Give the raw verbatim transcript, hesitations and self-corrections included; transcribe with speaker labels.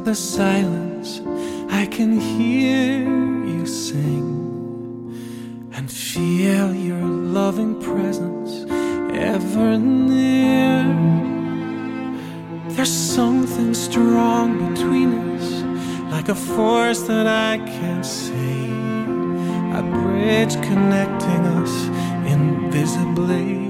Speaker 1: the silence, I can hear you sing and feel your loving presence ever near. There's something strong between us, like a force that I can't see, a bridge connecting us invisibly.